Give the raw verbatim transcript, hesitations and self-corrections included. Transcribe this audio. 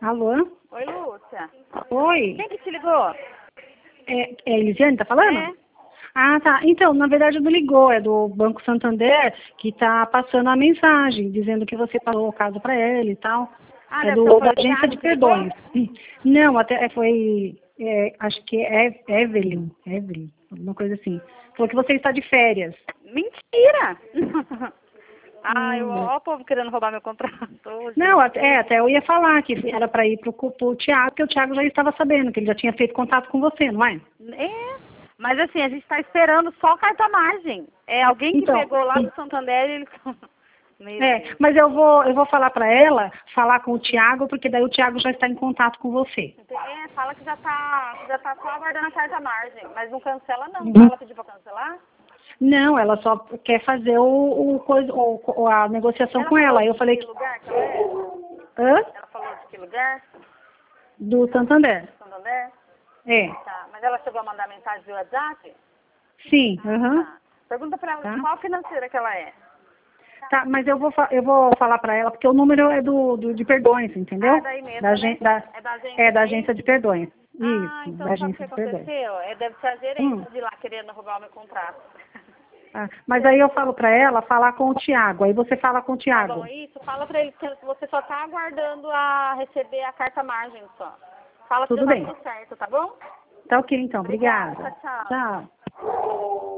Alô? Oi, Lúcia. Oi? Quem que te ligou? É, é a Elisiane, tá falando? É. Ah, tá. Então, na verdade não ligou, é do Banco Santander, que tá passando a mensagem, dizendo que você passou o caso para ele e tal. Ah, É deve ser do, o da agência de Thiago que ligou? perdões. Não, até foi, é, acho que é Evelyn, Evelyn, alguma coisa assim. Falou que você está de férias. Mentira! Ah, eu, Hum. ó o povo querendo roubar meu contrato hoje. Não, até, é, até eu ia falar que era para ir pro, pro Thiago, porque o Thiago já estava sabendo, que ele já tinha feito contato com você, não é? É, mas assim, a gente está esperando só carta-margem. É alguém que Então, pegou lá do Santander e ele... Meu é, Deus. mas eu vou, eu vou falar para ela, falar com o Thiago, porque daí o Thiago já está em contato com você. É, fala que já tá, que já tá só aguardando a carta-margem, mas não cancela não. Uhum. Ela pediu pra cancelar? Não, ela só quer fazer o, o, coisa- o- a negociação Ela com falou ela. Aí eu de falei que que, lugar que ela é? hã? Ela falou de que lugar? Do Santander. Santander? É, Tá, mas ela chegou a mandar mensagem via WhatsApp? sim, aham, Tá. Pergunta pra ela tá. de qual financeira que ela é. Tá, mas eu vou, fa- eu vou falar para ela, porque o número é do, do de perdões, entendeu? Ah, daí mesmo, Da, né? agen- da, É da agência é, da daí? agência de perdões. Ah, Isso, então da sabe o que agência de perdões. aconteceu? É, deve ser a Hum. gerente de lá querendo roubar o meu contrato. Ah, mas aí eu falo para ela falar com o Thiago. Aí você fala com o Tá bom, Thiago. isso, fala pra ele que você só tá aguardando a receber a carta margem só. Fala que já Tudo tá bem. tudo certo, tá bom? Tá ok, então. Obrigada, Obrigada. tchau, tchau. Tchau.